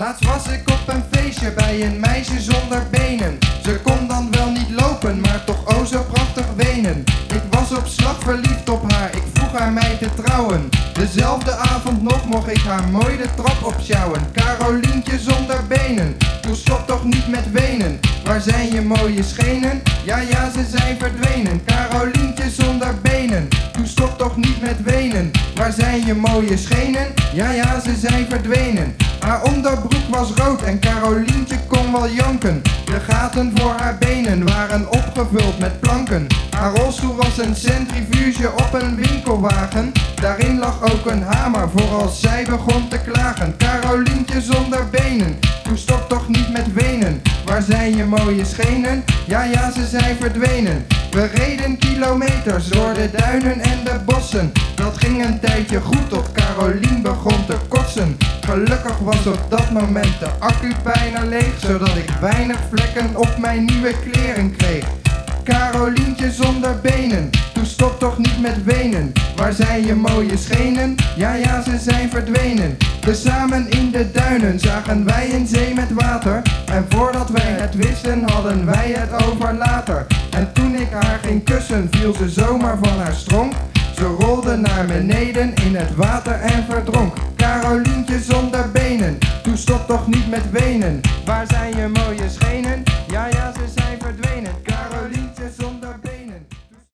Laatst was ik op een feestje bij een meisje zonder benen. Ze kon dan wel niet lopen, maar toch oh zo prachtig wenen. Ik was op slag verliefd op haar, ik vroeg haar mij te trouwen. Dezelfde avond nog mocht ik haar mooi de trap opsjouwen. Carolientje zonder benen, doe stop toch niet met wenen. Waar zijn je mooie schenen? Ja, ja, ze zijn verdwenen. Carolientje zonder benen, doe stop toch niet met wenen. Waar zijn je mooie schenen? Ja, ja, ze zijn verdwenen. Haar onderbroek was rood en Carolientje kon wel janken. De gaten voor haar benen waren opgevuld met planken. Haar rolstoel was een centrifuge op een winkelwagen. Daarin lag ook een hamer voor als zij begon te klagen. Carolientje zonder benen, doe stop toch niet met wenen. Waar zijn je mooie schenen? Ja, ja, ze zijn verdwenen. We reden kilometers door de duinen en de bossen. Dat ging een tijdje goed tot Carolien begon te kotsen. Gelukkig was op dat moment de accu bijna leeg, zodat ik weinig vlekken op mijn nieuwe kleren kreeg. Carolientje zonder benen, doe stop toch niet met wenen. Waar zijn je mooie schenen? Ja, ja, ze zijn verdwenen. Dus samen in de duinen zagen wij een zee met water. En voordat wij het wisten hadden wij het over later. En toen ik haar ging kussen viel ze zomaar van haar stronk. Ze rolde naar beneden in het water en verdronk. Carolientje zonder benen, doe stop toch niet met wenen. Waar zijn je mooie schenen?